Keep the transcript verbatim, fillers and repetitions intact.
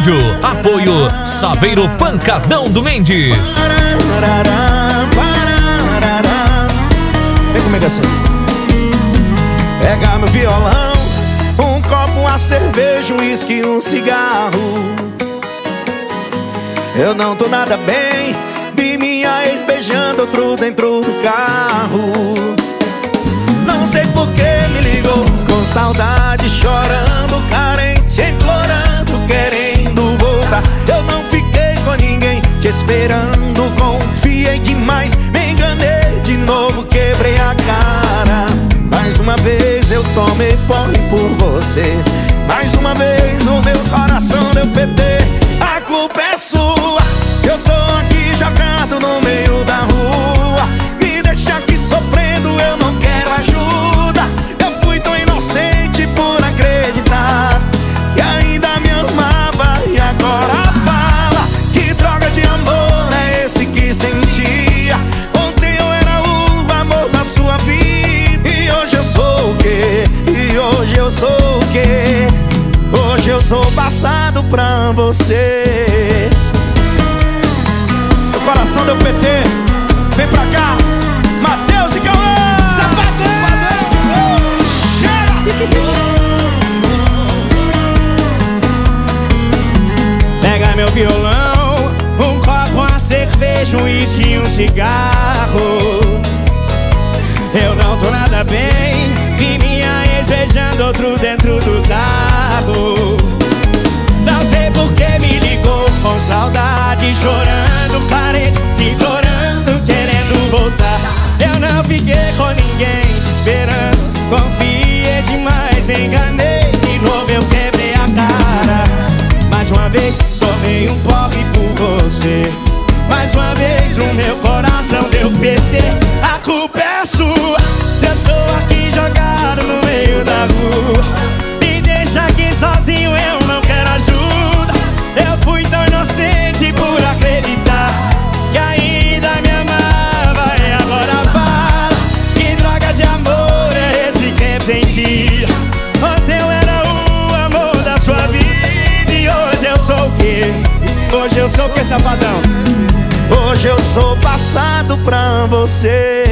Estúdio. Apoio Saveiro Pancadão do Mendes. Vem comigo assim. Pega meu violão, um copo, uma cerveja, um uísque e um cigarro. Eu não tô nada bem, vi minha ex beijando outro dentro do carro. Não sei por que me ligou, com saudade, chorando, carente, implorando, querendo voltar. Eu não fiquei com ninguém, te esperando, confiei demais, me enganei de novo, quebrei a cara. Mais uma vez eu tomei porre por você, mais uma vez o meu coração deu P T. A culpa é sua, se eu tô aqui jogado no meio da rua. Me deixa aqui sofrendo, eu não quero ajuda. Eu fui tão inocente por acreditar que ainda me amava, e agora fala que droga de amor é esse que sentia. Ontem eu era o amor da sua vida, e hoje eu sou o quê? E hoje eu sou o quê? Hoje eu sou passado pra você. Meu coração deu P T. Vem pra cá, Matheus e Cauã. Safadão! Pega meu violão, um copo, uma cerveja, um uísque e um cigarro. Eu não tô nada bem, vi minha ex beijando outro dentro do carro. Não sei por que me ligou, com saudade, chorando, carente, implorando, querendo voltar. Eu não fiquei com ninguém, te esperando, confiei demais, me enganei de novo, eu quebrei a cara. Mais uma vez, tomei um porre por você, mais uma vez o meu coração deu P T. A culpa é sua, se eu tô aqui jogado no meio da rua. Me deixa aqui sozinho, eu não quero ajuda. Eu fui tão inocente por acreditar que ainda me amava, e agora fala que droga de amor é esse que sentia. Ontem eu era o amor da sua vida, e hoje eu sou o quê? Hoje eu sou o quê, safadão? Hoje eu sou passado pra você.